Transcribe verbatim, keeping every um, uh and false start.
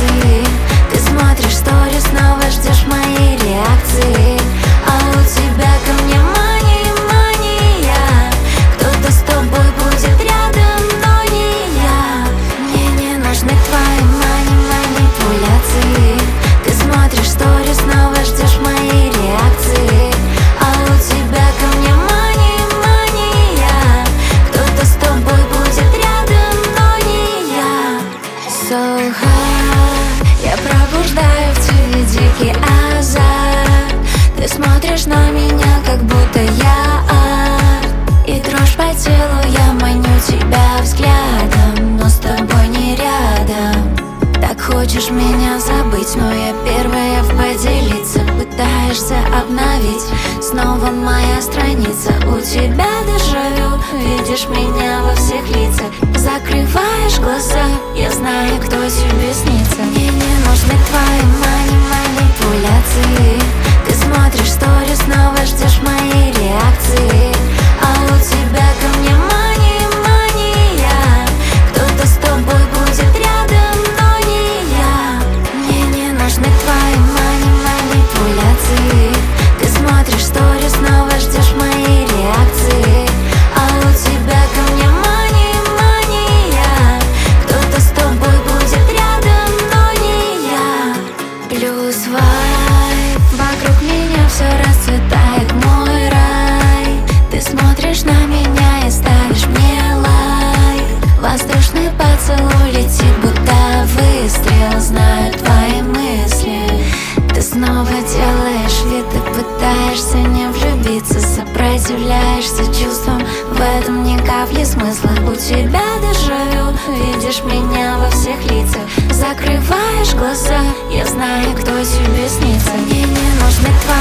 манипуляции. Ты смотришь сторис, снова ждешь моей реакции. А у тебя ко мне мания, мания. Кто-то с тобой будет рядом, но не я. Мне не нужны твои мани, манипуляции. Ты смотришь сторис, снова ждешь моей реакции. А у тебя ко мне мания, мания. Кто-то с тобой будет рядом, но не я. So high, я пробуждаю в тебе дикий азарт. Ты смотришь на меня, как будто я арт. И дрожь по телу, я маню тебя взглядом, но с тобой не рядом. Так хочешь меня забыть, но я первая в поделиться. Пытаешься обновить, снова моя страница. У тебя дежавю, видишь меня во всех лицах. Закрываешь глаза, я знаю, кто тебе снится. Мне не нужны твои мани, манипуляции. Ты смотришь сторис, снова ждешь моей реакции. А у тебя ко мне мания, мания. Кто-то с тобой будет рядом, но не я. Мне не нужны твои мани, манипуляции. Ты смотришь сторис, снова ждешь моей реакции. А у тебя ко мне мания, мания. Кто-то с тобой будет рядом, но не я. Плюс вайб, вокруг меня все расцветает, мой рай. Ты смотришь на меня и ставишь мне лайк. Воздушный поцелуй летит, будто выстрел. Знаю твои мысли. Ты снова делаешь вид, ты пытаешься не влюбиться. Сопротивляешься чувствам, в этом ни капли смысла. У тебя дежавю, видишь меня во всех лицах. Закрываешь глаза, я знаю, кто тебе снится. Мне не нужны твои